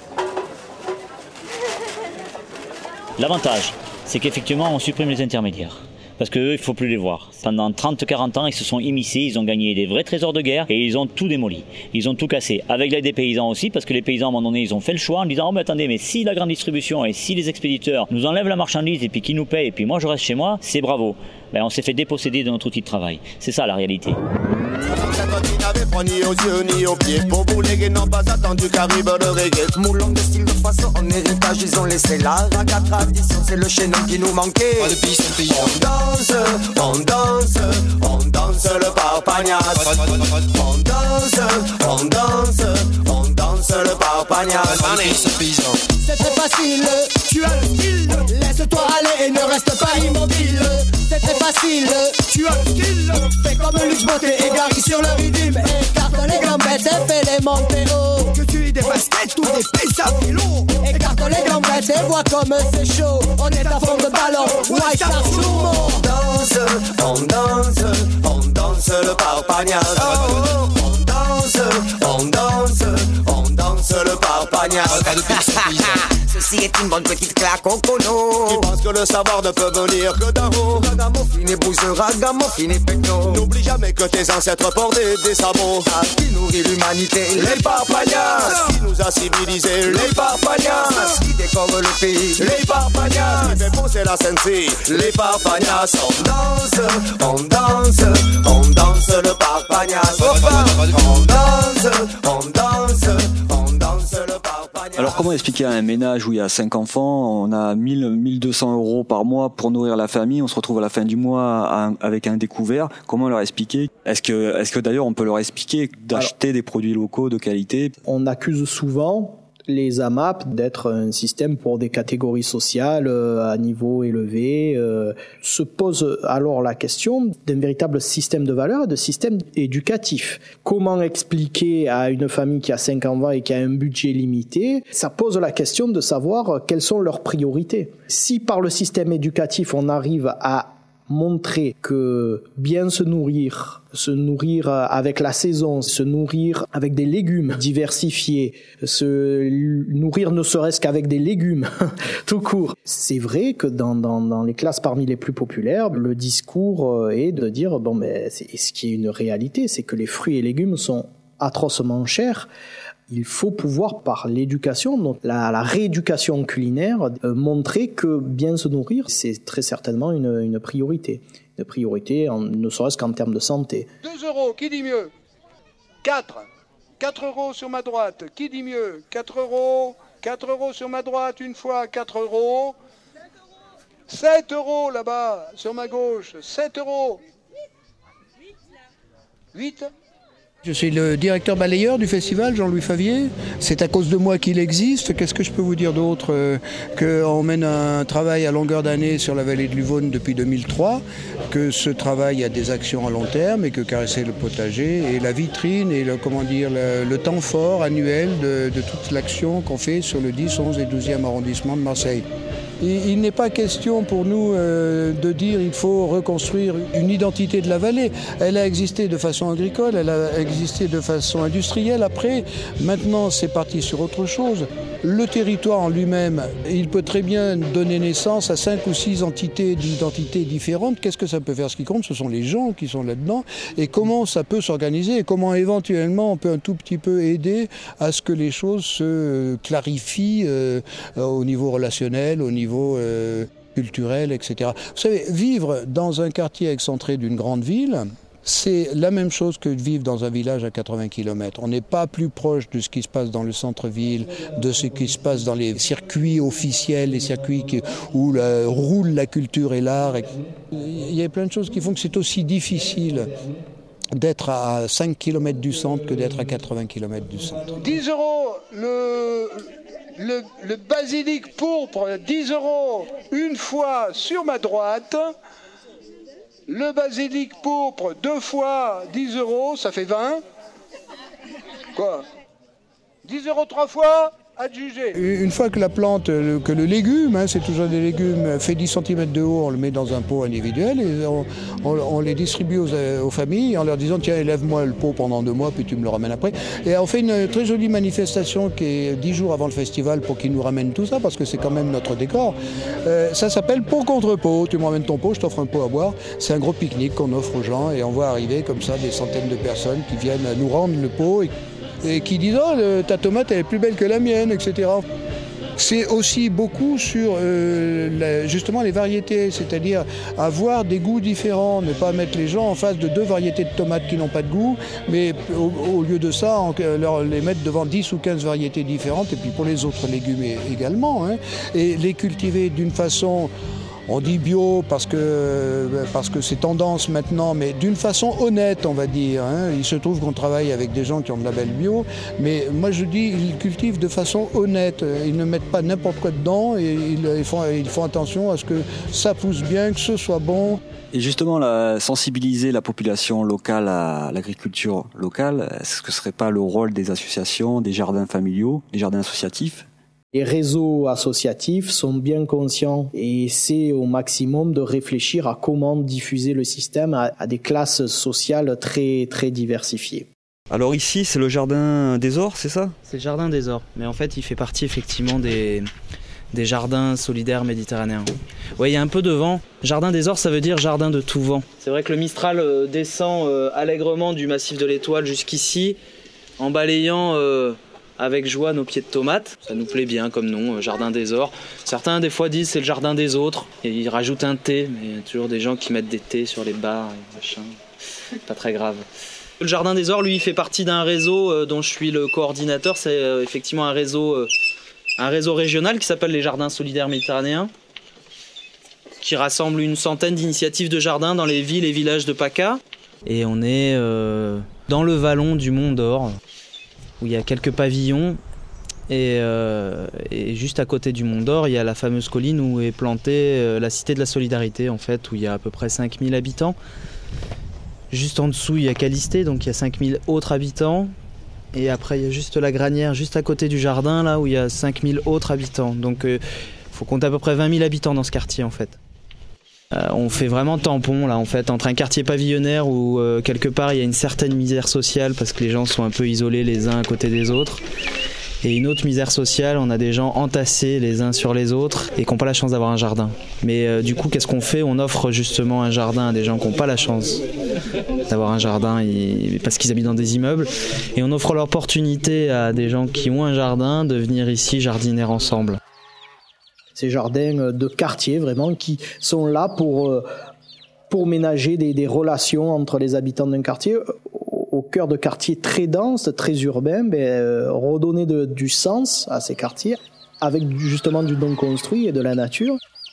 L'avantage, c'est qu'effectivement on supprime les intermédiaires. Parce qu'eux, il ne faut plus les voir. Pendant 30-40 ans, ils se sont immiscés, ils ont gagné des vrais trésors de guerre et ils ont tout démoli. Ils ont tout cassé. Avec l'aide des paysans aussi, parce que les paysans, à un moment donné, ils ont fait le choix en disant « mais attendez, mais si la grande distribution et si les expéditeurs nous enlèvent la marchandise et puis qu'ils nous payent et puis moi je reste chez moi, c'est bravo. » On s'est fait déposséder de notre outil de travail. C'est ça la réalité. Ni aux yeux ni aux pieds. Pour bouléguer n'ont pas attendu qu'arrive le reggae. Moulons de style de façon en héritage, ils ont laissé la raga tradition. C'est le chaînon qui nous manquait. On danse, on danse, on danse le parpagnas. On danse, on danse, on danse le parpagnas. C'est très facile, tu as le style. Laisse-toi aller et ne reste pas immobile. C'est très facile, tu as le style. Fais comme Luc Beauté égaré sur le rythme. Écarte les gambettes et fais les monter haut. Que tu aies des baskets ou des pistes à vélo. Écarte les gambettes et vois comme c'est chaud. On est à fond de ballon, White Star Sumo. On danse, on danse, on danse le parpagnas. On danse, on danse, on danse le parpagnas. est une bonne petite claque au cono. Qui pense que le savoir ne peut venir que d'en haut. Ragamuffin et bouse, ragamuffin et pecno. N'oublie jamais que tes ancêtres portaient des sabots. Qui nourrit l'humanité, les parpagnas. Qui nous a civilisés, les parpagnas. Qui décore le pays, les parpagnas. Qui fait pousser la Sensi, les parpagnas. On danse, on danse, on danse le parpagnas. On danse, on danse, on danse le parpagnas. Alors comment expliquer à un ménage où il y a 5 enfants, on a 1200 € par mois pour nourrir la famille, on se retrouve à la fin du mois avec un découvert. Comment leur expliquer ? Est-ce que d'ailleurs on peut leur expliquer d'acheter des produits locaux de qualité ? On accuse souvent les AMAP d'être un système pour des catégories sociales à niveau élevé. Se pose alors la question d'un véritable système de valeurs et de système éducatif. Comment expliquer à une famille qui a 5 enfants et qui a un budget limité ? Ça pose la question de savoir quelles sont leurs priorités. Si par le système éducatif on arrive à montrer que bien se nourrir avec la saison, se nourrir avec des légumes diversifiés, se nourrir ne serait-ce qu'avec des légumes, tout court. C'est vrai que dans les classes parmi les plus populaires, le discours est de dire, ce qui est une réalité, c'est que les fruits et légumes sont atrocement chers. Il faut pouvoir, par l'éducation, donc la rééducation culinaire, montrer que bien se nourrir, c'est très certainement une priorité. Une priorité, ne serait-ce qu'en termes de santé. 2 €, qui dit mieux ? 4 € sur ma droite, qui dit mieux ? 4 €, 4 € sur ma droite, une fois, 4 €. 7 € là-bas, sur ma gauche, 7 €. 8 ? Je suis le directeur balayeur du festival, Jean-Louis Favier. C'est à cause de moi qu'il existe. Qu'est-ce que je peux vous dire d'autre ? Qu'on mène un travail à longueur d'année sur la vallée de l'Uvonne depuis 2003, que ce travail a des actions à long terme et que Caresser le potager est la vitrine et le temps fort annuel de toute l'action qu'on fait sur le 10, 11 et 12e arrondissement de Marseille. Il n'est pas question pour nous de dire il faut reconstruire une identité de la vallée. Elle a existé de façon agricole, elle a existé de façon industrielle. Après, maintenant, c'est parti sur autre chose. Le territoire en lui-même, il peut très bien donner naissance à 5 ou 6 entités d'identités différentes. Qu'est-ce que ça peut faire ? Ce qui compte, ce sont les gens qui sont là-dedans et comment ça peut s'organiser et comment éventuellement on peut un tout petit peu aider à ce que les choses se clarifient au niveau relationnel, au niveau culturel, etc. Vous savez, vivre dans un quartier excentré d'une grande ville, c'est la même chose que vivre dans un village à 80 km. On n'est pas plus proche de ce qui se passe dans le centre-ville, de ce qui se passe dans les circuits officiels, les circuits où roule la culture et l'art. Il y a plein de choses qui font que c'est aussi difficile d'être à 5 km du centre que d'être à 80 km du centre. 10 € le basilic pourpre, 10 € une fois sur ma droite. Le basilic pourpre 2 fois 10 €, ça fait 20. Quoi ? 10 € 3 fois ? À juger. Une fois que la plante, que le légume, c'est toujours des légumes, fait 10 cm de haut, on le met dans un pot individuel et on les distribue aux familles en leur disant tiens, élève-moi le pot pendant 2 mois puis tu me le ramènes après. Et on fait une très jolie manifestation qui est 10 jours avant le festival pour qu'ils nous ramènent tout ça parce que c'est quand même notre décor. Ça s'appelle pot contre pot. Tu me ramènes ton pot, je t'offre un pot à boire. C'est un gros pique-nique qu'on offre aux gens et on voit arriver comme ça des centaines de personnes qui viennent nous rendre le pot et qui disent oh, ta tomate elle est plus belle que la mienne, etc. C'est aussi beaucoup sur justement les variétés, c'est-à-dire avoir des goûts différents, ne pas mettre les gens en face de 2 variétés de tomates qui n'ont pas de goût, mais au lieu de ça, les mettre devant 10 ou 15 variétés différentes, et puis pour les autres légumes également, et les cultiver d'une façon... On dit bio parce que c'est tendance maintenant, mais d'une façon honnête, on va dire. Il se trouve qu'on travaille avec des gens qui ont de label bio, mais moi je dis ils cultivent de façon honnête. Ils ne mettent pas n'importe quoi dedans et ils font attention à ce que ça pousse bien, que ce soit bon. Et justement, sensibiliser la population locale à l'agriculture locale, est-ce que ce serait pas le rôle des associations, des jardins familiaux, des jardins associatifs ? Les réseaux associatifs sont bien conscients et essaient au maximum de réfléchir à comment diffuser le système à des classes sociales très, très diversifiées. Alors ici, c'est le jardin des Ors, c'est ça ? C'est le jardin des Ors, mais en fait, il fait partie effectivement des des jardins solidaires méditerranéens. Oui, il y a un peu de vent. Jardin des Ors, ça veut dire jardin de tout vent. C'est vrai que le Mistral descend allègrement du massif de l'Étoile jusqu'ici, en balayant avec joie nos pieds de tomates. Ça nous plaît bien comme nom, jardin des Ors. Certains des fois disent c'est le jardin des autres, et ils rajoutent un thé, mais il y a toujours des gens qui mettent des thés sur les bars et machin. Pas très grave. Le jardin des Ors, lui, fait partie d'un réseau dont je suis le coordinateur. C'est effectivement un réseau régional qui s'appelle les Jardins solidaires méditerranéens, qui rassemble une centaine d'initiatives de jardins dans les villes et villages de PACA. Et on est dans le vallon du Mont d'Or, où il y a quelques pavillons. Et juste à côté du Mont d'Or, il y a la fameuse colline où est plantée la Cité de la Solidarité, en fait, où il y a à peu près 5000 habitants. Juste en dessous, il y a Calisté, donc il y a 5000 autres habitants. Et après, il y a juste la Granière, juste à côté du jardin, là où il y a 5000 autres habitants. Donc il faut compter à peu près 20 000 habitants dans ce quartier, en fait. On fait vraiment tampon, là, en fait, entre un quartier pavillonnaire où, quelque part, il y a une certaine misère sociale parce que les gens sont un peu isolés les uns à côté des autres. Et une autre misère sociale, on a des gens entassés les uns sur les autres et qui n'ont pas la chance d'avoir un jardin. Mais du coup, qu'est-ce qu'on fait ? On offre justement un jardin à des gens qui n'ont pas la chance d'avoir un jardin parce qu'ils habitent dans des immeubles. Et on offre l'opportunité à des gens qui ont un jardin de venir ici jardiner ensemble. Ces jardins de quartier, vraiment, qui sont là pour ménager des relations entre les habitants d'un quartier. Au cœur de quartiers très denses, très urbains, redonner du sens à ces quartiers avec justement du non construit et de la nature.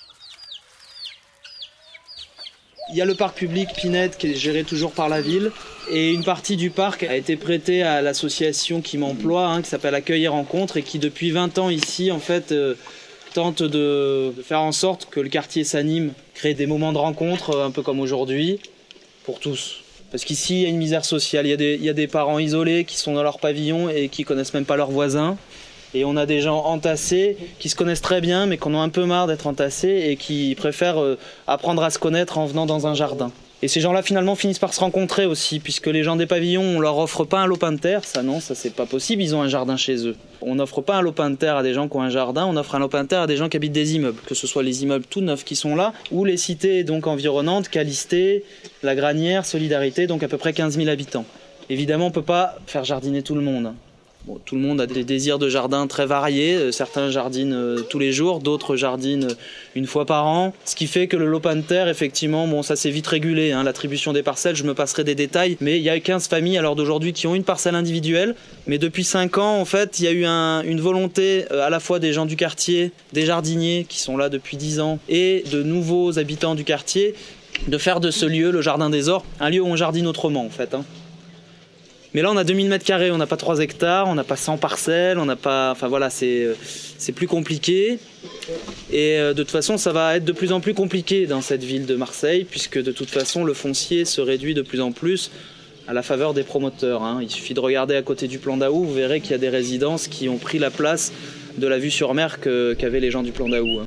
Il y a le parc public Pinette qui est géré toujours par la ville et une partie du parc a été prêtée à l'association qui m'emploie, qui s'appelle Accueil et Rencontre et qui depuis 20 ans ici en fait tente de faire en sorte que le quartier s'anime, créer des moments de rencontre un peu comme aujourd'hui pour tous. Parce qu'ici, il y a une misère sociale, il y a des parents isolés qui sont dans leur pavillon et qui connaissent même pas leurs voisins. Et on a des gens entassés qui se connaissent très bien mais qui en ont un peu marre d'être entassés et qui préfèrent apprendre à se connaître en venant dans un jardin. Et ces gens-là finalement finissent par se rencontrer aussi, puisque les gens des pavillons, on leur offre pas un lopin de terre, ça c'est pas possible, ils ont un jardin chez eux. On n'offre pas un lopin de terre à des gens qui ont un jardin, on offre un lopin de terre à des gens qui habitent des immeubles, que ce soit les immeubles tout neufs qui sont là, ou les cités donc environnantes, Calisté, La Granière, Solidarité, donc à peu près 15 000 habitants. Évidemment, on peut pas faire jardiner tout le monde. Bon, tout le monde a des désirs de jardin très variés, certains jardinent tous les jours, d'autres jardinent une fois par an, ce qui fait que le lopin de terre, effectivement, ça s'est vite régulé, l'attribution des parcelles, je me passerai des détails, mais il y a 15 familles à l'heure d'aujourd'hui qui ont une parcelle individuelle, mais depuis 5 ans, en fait, il y a eu une volonté à la fois des gens du quartier, des jardiniers qui sont là depuis 10 ans, et de nouveaux habitants du quartier, de faire de ce lieu, le Jardin des Ors, un lieu où on jardine autrement, en fait. Mais là, on a 2000 m², on n'a pas 3 hectares, on n'a pas 100 parcelles, on n'a pas... Enfin voilà, c'est plus compliqué. Et de toute façon, ça va être de plus en plus compliqué dans cette ville de Marseille, puisque de toute façon, le foncier se réduit de plus en plus à la faveur des promoteurs. Il suffit de regarder à côté du Plan d'Aou, vous verrez qu'il y a des résidences qui ont pris la place de la vue sur mer qu'avaient les gens du Plan d'Aou.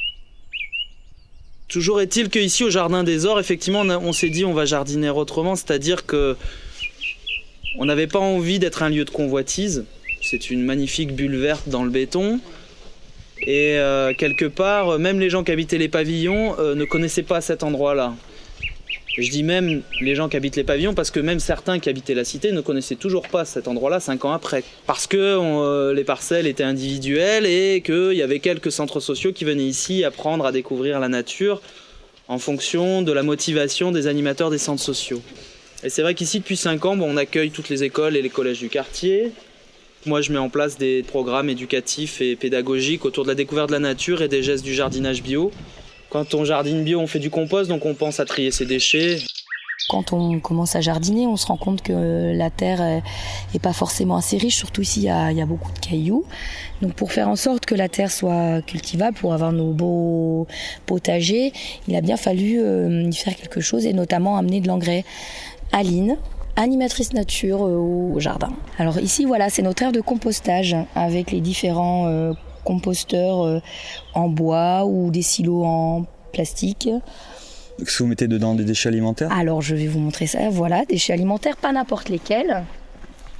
Toujours est-il qu'ici, au Jardin des Ors, effectivement, on s'est dit on va jardiner autrement, c'est-à-dire que on n'avait pas envie d'être un lieu de convoitise. C'est une magnifique bulle verte dans le béton. Et quelque part, même les gens qui habitaient les pavillons ne connaissaient pas cet endroit-là. Je dis même les gens qui habitent les pavillons parce que même certains qui habitaient la cité ne connaissaient toujours pas cet endroit-là 5 ans après. Parce que les parcelles étaient individuelles et qu'il y avait quelques centres sociaux qui venaient ici apprendre à découvrir la nature en fonction de la motivation des animateurs des centres sociaux. Et c'est vrai qu'ici, depuis 5 ans, on accueille toutes les écoles et les collèges du quartier. Moi, je mets en place des programmes éducatifs et pédagogiques autour de la découverte de la nature et des gestes du jardinage bio. Quand on jardine bio, on fait du compost, donc on pense à trier ses déchets. Quand on commence à jardiner, on se rend compte que la terre est pas forcément assez riche, surtout ici, il y a beaucoup de cailloux. Donc pour faire en sorte que la terre soit cultivable, pour avoir nos beaux potagers, il a bien fallu y faire quelque chose et notamment amener de l'engrais. Aline, animatrice nature au jardin. Alors ici, voilà, c'est notre aire de compostage avec les différents composteurs en bois ou des silos en plastique. Est-ce que vous mettez dedans des déchets alimentaires ? Alors je vais vous montrer ça. Voilà, déchets alimentaires, pas n'importe lesquels.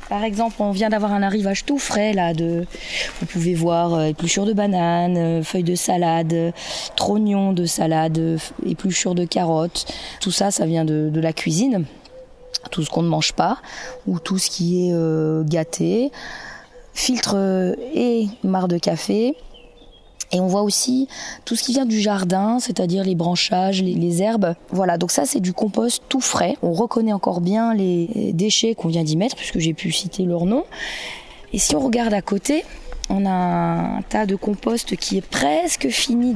Par exemple, on vient d'avoir un arrivage tout frais là. Vous pouvez voir épluchures de bananes, feuilles de salade, trognons de salade, épluchures de carottes. Tout ça, ça vient de la cuisine. Tout ce qu'on ne mange pas ou tout ce qui est gâté, filtre et marc de café. Et on voit aussi tout ce qui vient du jardin, c'est-à-dire les branchages, les herbes. Voilà, donc ça c'est du compost tout frais. On reconnaît encore bien les déchets qu'on vient d'y mettre, puisque j'ai pu citer leur nom. Et si on regarde à côté, on a un tas de compost qui est presque fini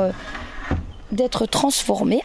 d'être transformé.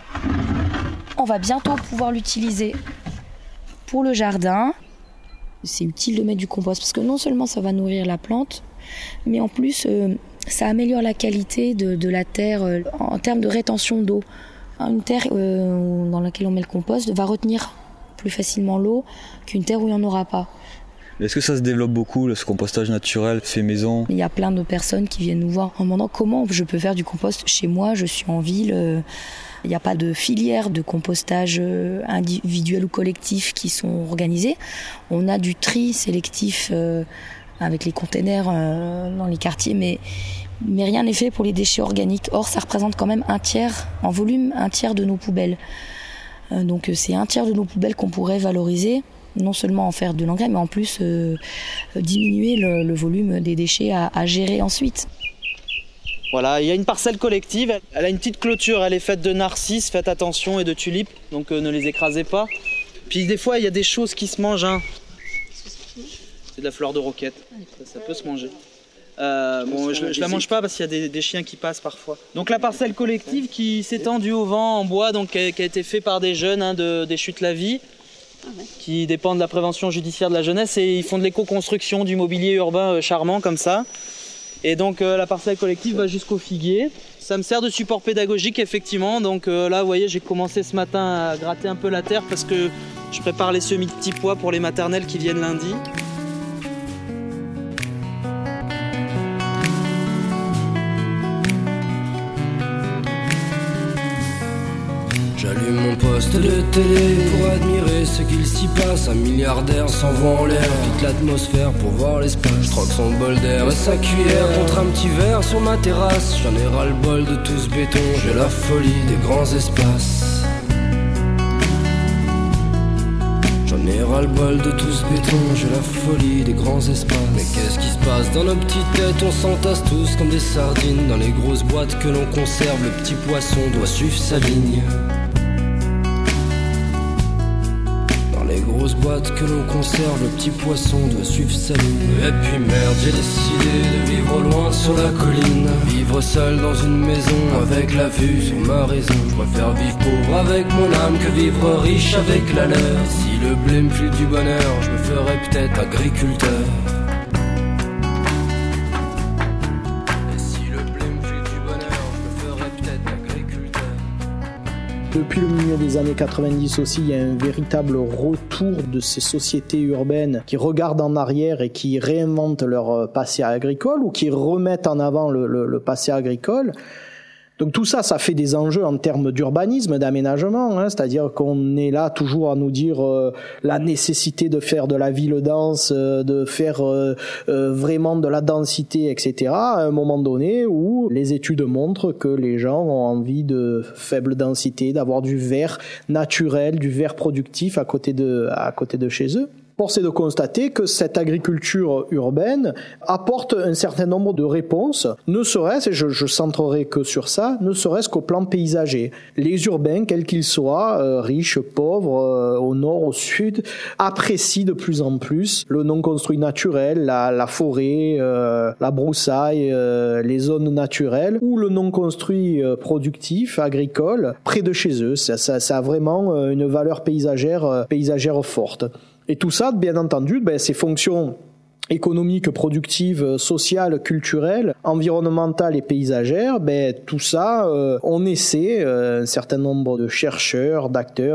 On va bientôt pouvoir l'utiliser pour le jardin. C'est utile de mettre du compost, parce que non seulement ça va nourrir la plante, mais en plus... ça améliore la qualité de la terre en termes de rétention d'eau. Une terre dans laquelle on met le compost va retenir plus facilement l'eau qu'une terre où il n'y en aura pas. Est-ce que ça se développe beaucoup, ce compostage naturel fait maison ? Il y a plein de personnes qui viennent nous voir en demandant comment je peux faire du compost chez moi, je suis en ville. Il n'y a pas de filière de compostage individuel ou collectif qui sont organisées. On a du tri sélectif avec les containers dans les quartiers, mais rien n'est fait pour les déchets organiques. Or, ça représente quand même un tiers de nos poubelles. Donc c'est un tiers de nos poubelles qu'on pourrait valoriser, non seulement en faire de l'engrais, mais en plus diminuer le volume des déchets à gérer ensuite. Voilà, il y a une parcelle collective, elle a une petite clôture, elle est faite de narcisses, faites attention, et de tulipes, donc ne les écrasez pas. Puis des fois, il y a des choses qui se mangent, hein. C'est de la fleur de roquette, ça peut se manger. Je la mange pas parce qu'il y a des chiens qui passent parfois. Donc la parcelle collective qui s'étend du haut vent en bois, donc qui a été fait par des jeunes des Chutes-la-Vie, qui dépendent de la prévention judiciaire de la jeunesse, et ils font de l'éco-construction, du mobilier urbain charmant comme ça. Et donc la parcelle collective va jusqu'au figuier. Ça me sert de support pédagogique effectivement. Donc là vous voyez, j'ai commencé ce matin à gratter un peu la terre parce que je prépare les semis de petits pois pour les maternelles qui viennent lundi. J'allume mon poste de télé pour admirer ce qu'il s'y passe. Un milliardaire s'envoie en l'air, quitte l'atmosphère pour voir l'espace. Je troque son bol d'air et sa cuillère contre un petit verre sur ma terrasse. J'en ai ras le bol de tout ce béton, j'ai la folie des grands espaces. J'en ai ras le bol de tout ce béton, j'ai la folie des grands espaces. Mais qu'est-ce qui se passe dans nos petites têtes? On s'entasse tous comme des sardines dans les grosses boîtes que l'on conserve. Le petit poisson doit suivre sa ligne. Les grosses boîtes que l'on conserve, le petit poisson doit suivre sa ligne. Et puis merde, j'ai décidé de vivre loin sur la colline. Vivre seul dans une maison avec la vue sur ma raison. Je préfère vivre pauvre avec mon âme que vivre riche avec la leur. Et si le blé me file du bonheur, je me ferais peut-être agriculteur. Depuis le milieu des années 90 aussi, il y a un véritable retour de ces sociétés urbaines qui regardent en arrière et qui réinventent leur passé agricole ou qui remettent en avant le passé agricole. Donc tout ça, ça fait des enjeux en termes d'urbanisme, d'aménagement, hein, c'est-à-dire qu'on est là toujours à nous dire la nécessité de faire de la ville dense, de faire vraiment de la densité, etc. À un moment donné où les études montrent que les gens ont envie de faible densité, d'avoir du vert naturel, du vert productif à côté de chez eux. Force est de constater que cette agriculture urbaine apporte un certain nombre de réponses, ne serait-ce, et je centrerai que sur ça, ne serait-ce qu'au plan paysager. Les urbains, quels qu'ils soient, riches, pauvres, au nord, au sud, apprécient de plus en plus le non-construit naturel, la forêt, la broussaille, les zones naturelles, ou le non-construit productif, agricole, près de chez eux. Ça a vraiment une valeur paysagère forte. Et tout ça, bien entendu, ces fonctions économiques, productives, sociales, culturelles, environnementales et paysagères, tout ça, on essaie, un certain nombre de chercheurs, d'acteurs, de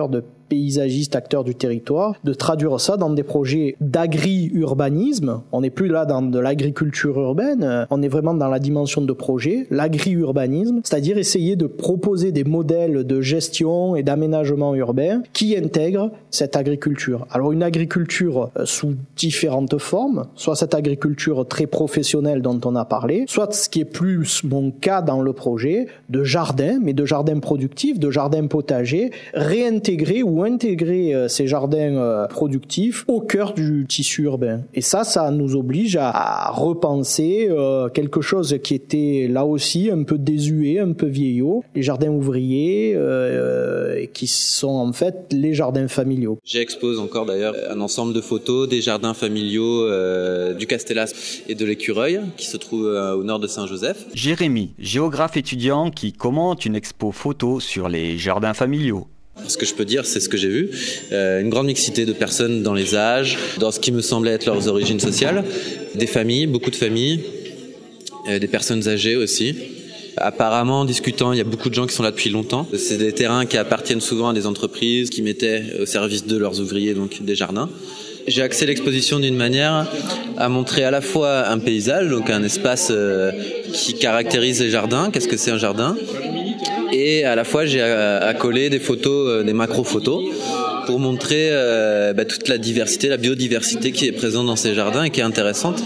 paysagistes, acteurs du territoire, de traduire ça dans des projets d'agri-urbanisme. On n'est plus là dans de l'agriculture urbaine, on est vraiment dans la dimension de projet, l'agri-urbanisme, c'est-à-dire essayer de proposer des modèles de gestion et d'aménagement urbain qui intègrent cette agriculture. Alors une agriculture sous différentes formes, soit cette agriculture très professionnelle dont on a parlé, soit ce qui est plus mon cas dans le projet, de jardins, mais de jardins productifs, de jardins potagers, réintégrer ou intégrer ces jardins productifs au cœur du tissu urbain. Et ça nous oblige à repenser quelque chose qui était là aussi un peu désuet, un peu vieillot, les jardins ouvriers, qui sont en fait les jardins familiaux. J'expose encore d'ailleurs un ensemble de photos des jardins familiaux du Castellas et de l'Écureuil, qui se trouve au nord de Saint-Joseph. Jérémy, géographe étudiant qui commente une expo photo sur les jardins familiaux. Ce que je peux dire, c'est ce que j'ai vu. Une grande mixité de personnes dans les âges, dans ce qui me semblait être leurs origines sociales. Des familles, beaucoup de familles, des personnes âgées aussi. Apparemment, en discutant, il y a beaucoup de gens qui sont là depuis longtemps. C'est des terrains qui appartiennent souvent à des entreprises qui mettaient au service de leurs ouvriers, donc des jardins. J'ai axé l'exposition d'une manière à montrer à la fois un paysage, donc un espace qui caractérise les jardins. Qu'est-ce que c'est un jardin ? Et à la fois, j'ai accolé des photos, des macro-photos, pour montrer toute la diversité, la biodiversité qui est présente dans ces jardins et qui est intéressante.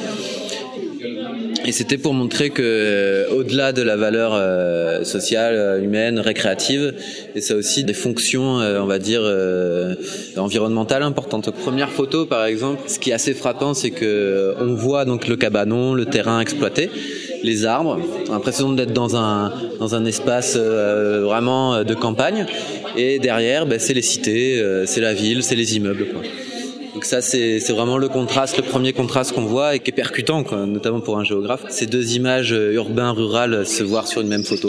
Et c'était pour montrer que, au-delà de la valeur sociale, humaine, récréative, et ça a aussi des fonctions, on va dire, environnementales importantes. Première photo, par exemple, ce qui est assez frappant, c'est que on voit donc le cabanon, le terrain exploité, les arbres. On a l'impression d'être dans un espace vraiment de campagne. Et derrière, c'est les cités, c'est la ville, c'est les immeubles, quoi. Donc ça, c'est vraiment le premier contraste qu'on voit et qui est percutant, quoi, notamment pour un géographe. Ces deux images urbain-rurales se voir sur une même photo.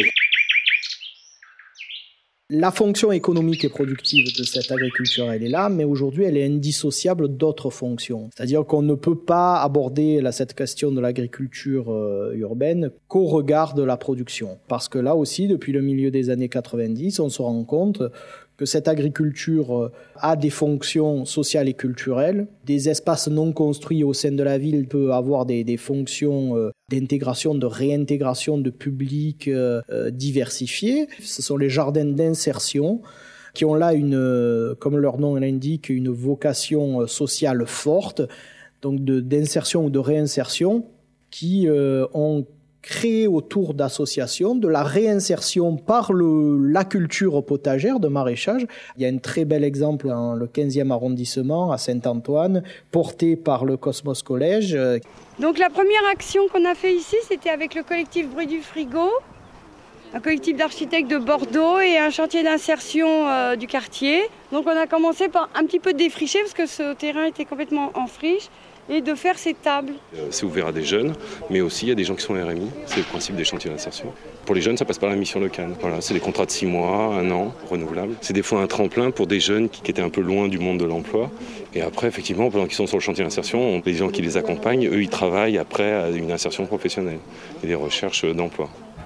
La fonction économique et productive de cette agriculture, elle est là, mais aujourd'hui, elle est indissociable d'autres fonctions. C'est-à-dire qu'on ne peut pas aborder cette question de l'agriculture urbaine qu'au regard de la production. Parce que là aussi, depuis le milieu des années 90, on se rend compte que cette agriculture a des fonctions sociales et culturelles. Des espaces non construits au sein de la ville peuvent avoir des fonctions d'intégration, de réintégration de publics diversifiés. Ce sont les jardins d'insertion qui ont là, comme leur nom l'indique, une vocation sociale forte, donc d'insertion ou de réinsertion, qui ont créé autour d'associations de la réinsertion par la culture potagère de maraîchage. Il y a un très bel exemple dans le 15e arrondissement à Saint-Antoine, porté par le Cosmos Collège. Donc la première action qu'on a fait ici, c'était avec le collectif Bruit du Frigo, un collectif d'architectes de Bordeaux et un chantier d'insertion du quartier. Donc on a commencé par un petit peu défricher parce que ce terrain était complètement en friche, et de faire ces tables. C'est ouvert à des jeunes, mais aussi il y a des gens qui sont RMI. C'est le principe des chantiers d'insertion. Pour les jeunes, ça passe par la mission locale. Voilà, c'est des contrats de 6 mois, 1 an, renouvelables. C'est des fois un tremplin pour des jeunes qui étaient un peu loin du monde de l'emploi. Et après, effectivement, pendant qu'ils sont sur le chantier d'insertion, les gens qui les accompagnent, eux, ils travaillent après à une insertion professionnelle et des recherches d'emploi.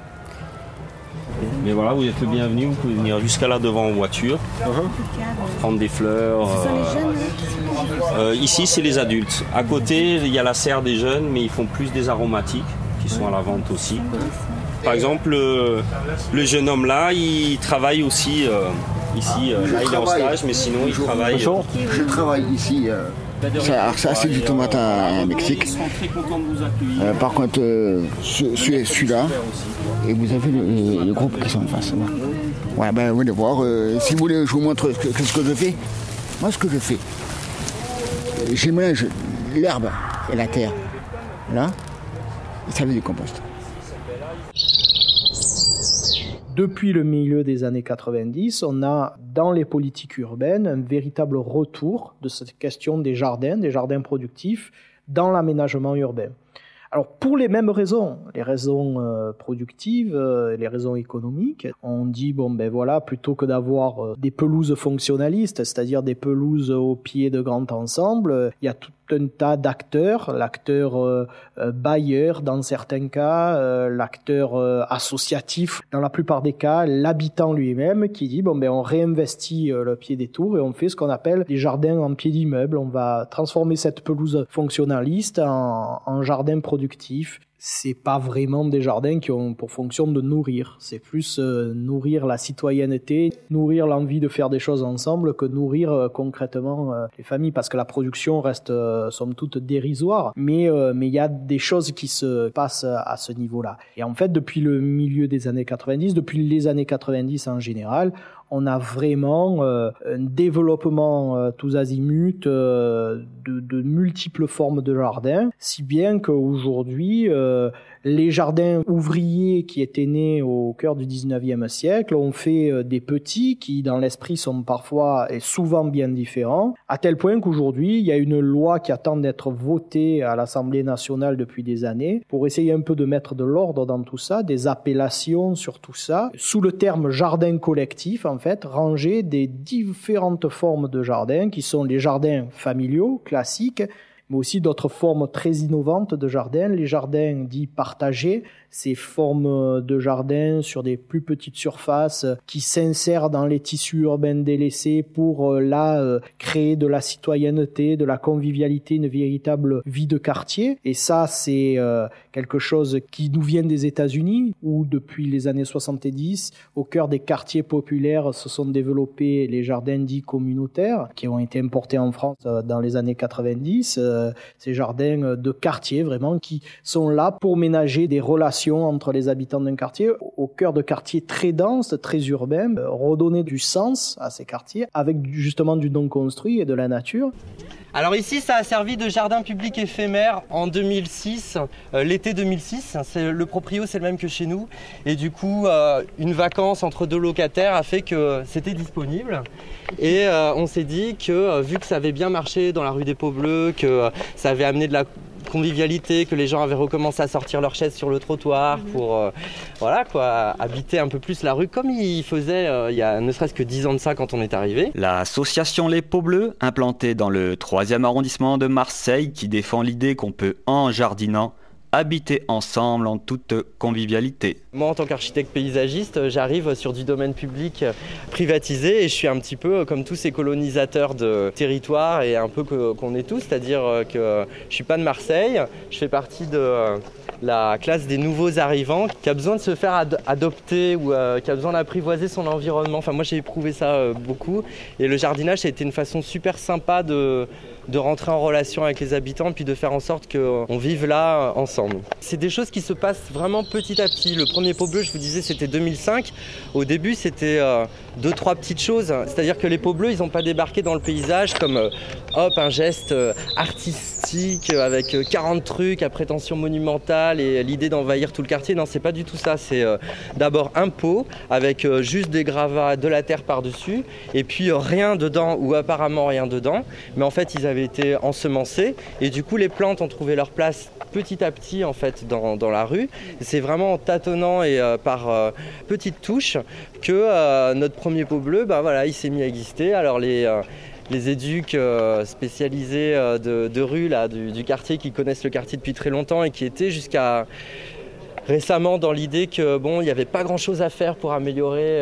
Mais voilà, vous êtes le bienvenu, vous pouvez venir jusqu'à là devant en voiture, prendre des fleurs. Ici, c'est les adultes. À côté, il y a la serre des jeunes, mais ils font plus des aromatiques qui sont à la vente aussi. Par exemple, le jeune homme là, il travaille aussi ici. Là, il est en stage, mais sinon, il travaille. Je travaille ici. Ça, c'est du tomate à Mexique. Ils sont très contents de vous accueillir. Par contre, celui-là, et vous avez le groupe qui sont en face. Ouais, vous allez voir. Si vous voulez, je vous montre ce que je fais. Moi, ce que je fais, je mélange l'herbe et la terre. Là, et ça fait du compost. Depuis le milieu des années 90, on a dans les politiques urbaines un véritable retour de cette question des jardins productifs dans l'aménagement urbain. Alors pour les mêmes raisons, les raisons productives, les raisons économiques, on dit plutôt que d'avoir des pelouses fonctionnalistes, c'est-à-dire des pelouses au pied de grands ensembles, il y a toute un tas d'acteurs, l'acteur bailleur dans certains cas, l'acteur associatif dans la plupart des cas, l'habitant lui-même qui dit on réinvestit le pied des tours et on fait ce qu'on appelle des jardins en pied d'immeuble. On va transformer cette pelouse fonctionnaliste en jardin productif. C'est pas vraiment des jardins qui ont pour fonction de nourrir. C'est plus nourrir la citoyenneté, nourrir l'envie de faire des choses ensemble que nourrir concrètement les familles, parce que la production reste somme toute dérisoire. Mais il y a des choses qui se passent à ce niveau-là. Et en fait, depuis le milieu des années 90, depuis les années 90 en général, on a vraiment un développement tous azimuts de multiples formes de jardins, si bien qu'aujourd'hui, les jardins ouvriers qui étaient nés au cœur du 19e siècle ont fait des petits qui, dans l'esprit, sont parfois et souvent bien différents, à tel point qu'aujourd'hui, il y a une loi qui attend d'être votée à l'Assemblée nationale depuis des années pour essayer un peu de mettre de l'ordre dans tout ça, des appellations sur tout ça, sous le terme jardin collectif, en fait, ranger des différentes formes de jardins qui sont les jardins familiaux, classiques, mais aussi d'autres formes très innovantes de jardins, les jardins dits partagés, ces formes de jardins sur des plus petites surfaces qui s'insèrent dans les tissus urbains délaissés pour créer de la citoyenneté, de la convivialité, une véritable vie de quartier. Et ça, c'est quelque chose qui nous vient des États-Unis, où depuis les années 70, au cœur des quartiers populaires, se sont développés les jardins dits communautaires, qui ont été importés en France dans les années 90. Ces jardins de quartier, vraiment, qui sont là pour ménager des relations entre les habitants d'un quartier, au cœur de quartiers très denses, très urbains, redonner du sens à ces quartiers avec justement du non construit et de la nature. Alors ici, ça a servi de jardin public éphémère en 2006, l'été 2006. Le proprio, c'est le même que chez nous. Et du coup, une vacance entre deux locataires a fait que c'était disponible. Et on s'est dit que vu que ça avait bien marché dans la rue des Pots Bleus, que ça avait amené de la convivialité, que les gens avaient recommencé à sortir leurs chaises sur le trottoir pour habiter un peu plus la rue comme ils faisaient il y a ne serait-ce que 10 ans de ça quand on est arrivé. L'association Les Pots Bleus, implantée dans le 3e arrondissement de Marseille, qui défend l'idée qu'on peut, en jardinant, habiter ensemble en toute convivialité. Moi, en tant qu'architecte paysagiste, j'arrive sur du domaine public privatisé et je suis un petit peu comme tous ces colonisateurs de territoire et un peu qu'on est tous, c'est-à-dire que je suis pas de Marseille, je fais partie de la classe des nouveaux arrivants qui a besoin de se faire adopter ou qui a besoin d'apprivoiser son environnement. Enfin, moi, j'ai éprouvé ça beaucoup et le jardinage, ça a été une façon super sympa de rentrer en relation avec les habitants et puis de faire en sorte qu'on vive là ensemble. C'est des choses qui se passent vraiment petit à petit. Le premier pot bleu, je vous disais, c'était 2005. Au début, c'était 2-3 petites choses. C'est-à-dire que les pots bleus, ils n'ont pas débarqué dans le paysage comme un geste artistique avec 40 trucs à prétention monumentale et l'idée d'envahir tout le quartier. Non, c'est pas du tout ça. C'est d'abord un pot avec juste des gravats, de la terre par-dessus et puis rien dedans ou apparemment rien dedans. Mais en fait, ils avaient été ensemencés et du coup, les plantes ont trouvé leur place petit à petit en fait dans la rue. C'est vraiment en tâtonnant et par petites touches que notre premier pot bleu, il s'est mis à exister. Alors les éduques spécialisés de rue là, du quartier qui connaissent le quartier depuis très longtemps et qui étaient jusqu'à récemment dans l'idée que il n'y avait pas grand chose à faire pour améliorer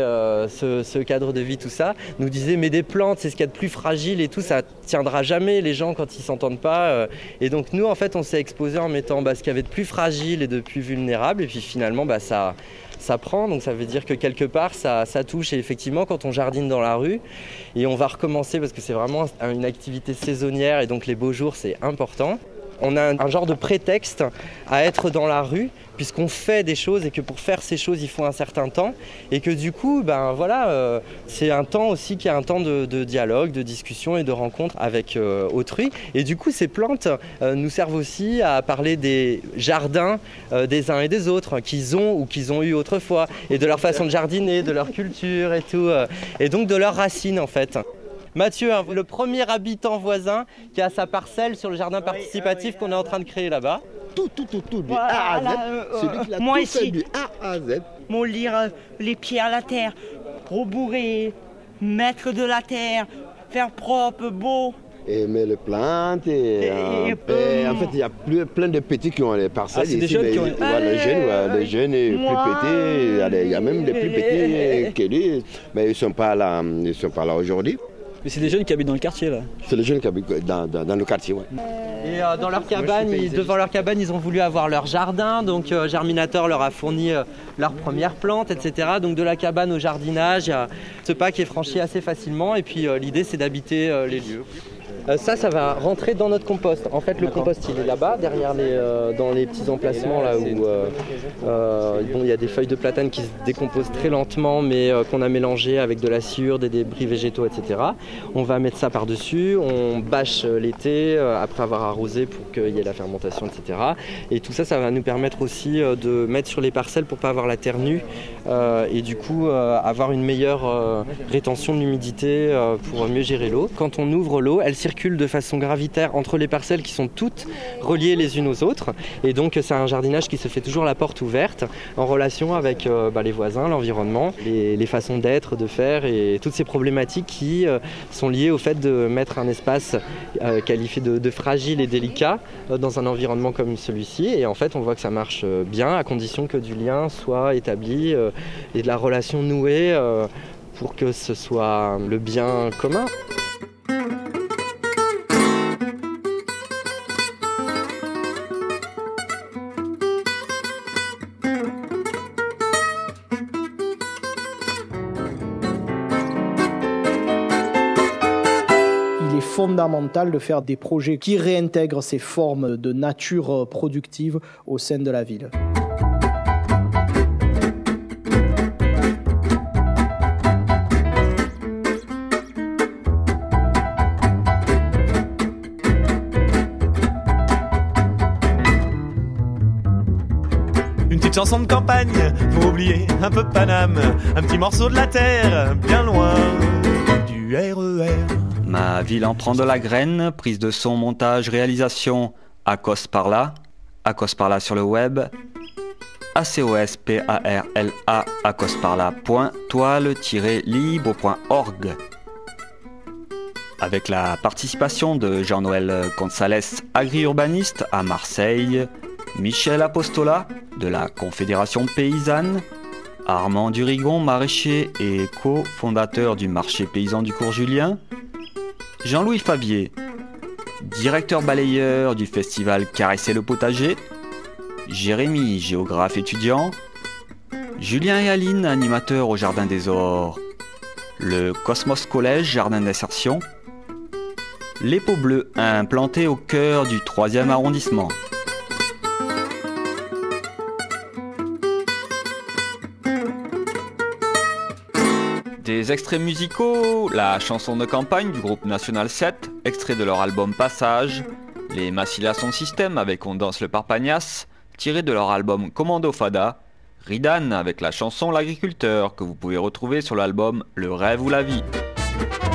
ce cadre de vie, tout ça, nous disaient mais des plantes c'est ce qu'il y a de plus fragile et tout, ça tiendra jamais les gens quand ils s'entendent pas et donc nous en fait on s'est exposé en mettant ce qu'il y avait de plus fragile et de plus vulnérable et puis finalement ça prend, donc ça veut dire que quelque part ça touche et effectivement quand on jardine dans la rue et on va recommencer parce que c'est vraiment une activité saisonnière et donc les beaux jours c'est important. On a un genre de prétexte à être dans la rue puisqu'on fait des choses et que pour faire ces choses il faut un certain temps et que du coup c'est un temps aussi qui est un temps de dialogue, de discussion et de rencontre avec autrui et du coup ces plantes nous servent aussi à parler des jardins des uns et des autres qu'ils ont ou qu'ils ont eu autrefois et de leur façon de jardiner, de leur culture et tout et donc de leurs racines en fait. Mathieu, le premier habitant voisin qui a sa parcelle sur le jardin participatif qu'on est en train de créer là-bas. Tout, du A à Z. Celui qui a moi tout ici, fait du A à Z. Mollir les pieds à la terre, rebourrer, mettre de la terre, faire propre, beau, et met les plantes. Et en fait, il y a plein de petits qui ont les parcelles. C'est des jeunes qui ont... les jeunes et plus petits. Il y a même les plus petits que lui, mais ils ne sont pas là aujourd'hui. Mais c'est des jeunes qui habitent dans le quartier là. C'est les jeunes qui habitent dans le quartier, oui. Et dans leur cabane, devant leur cabane, ils ont voulu avoir leur jardin. Donc Germinator leur a fourni leurs premières plantes, etc. Donc de la cabane au jardinage, il y a ce pas qui est franchi assez facilement. Et puis l'idée, c'est d'habiter les lieux. Ça va rentrer dans notre compost. En fait, le compost, il est là-bas, derrière dans les petits emplacements là où il y a des feuilles de platane qui se décomposent très lentement, mais qu'on a mélangé avec de la sciure, des débris végétaux, etc. On va mettre ça par-dessus, on bâche l'été après avoir arrosé pour qu'il y ait la fermentation, etc. Et tout ça, ça va nous permettre aussi de mettre sur les parcelles pour pas avoir la terre nue et du coup avoir une meilleure rétention de l'humidité pour mieux gérer l'eau. Quand on ouvre l'eau, elle circule de façon gravitaire entre les parcelles qui sont toutes reliées les unes aux autres. Et donc c'est un jardinage qui se fait toujours la porte ouverte en relation avec les voisins, l'environnement, les façons d'être, de faire et toutes ces problématiques qui sont liées au fait de mettre un espace qualifié de fragile et délicat dans un environnement comme celui-ci. Et en fait on voit que ça marche bien à condition que du lien soit établi et de la relation nouée pour que ce soit le bien commun. Fondamental de faire des projets qui réintègrent ces formes de nature productive au sein de la ville. Une petite chanson de campagne pour oublier un peu Paname, un petit morceau de la terre bien loin du RER. Ma ville en prend de la graine, prise de son, montage, réalisation, Acos Parla sur le web, ACOSPARLA, acosparla.toile-libre.org. Avec la participation de Jean-Noël González, agri-urbaniste à Marseille, Michel Apostola de la Confédération Paysanne, Armand Durigon, maraîcher et co-fondateur du marché paysan du Cours Julien, Jean-Louis Favier, directeur balayeur du festival Caresser le potager, Jérémy, géographe étudiant, Julien et Aline, animateurs au Jardin des Ors, le Cosmos Collège, jardin d'insertion, les Pots Bleus, implantés au cœur du 3e arrondissement. Des extraits musicaux, la chanson de campagne du groupe National 7, extrait de leur album Passage, les Massilia Sound System avec On danse le Parpagnas, tiré de leur album Commando Fada, Ridan avec la chanson L'agriculteur que vous pouvez retrouver sur l'album Le rêve ou la vie.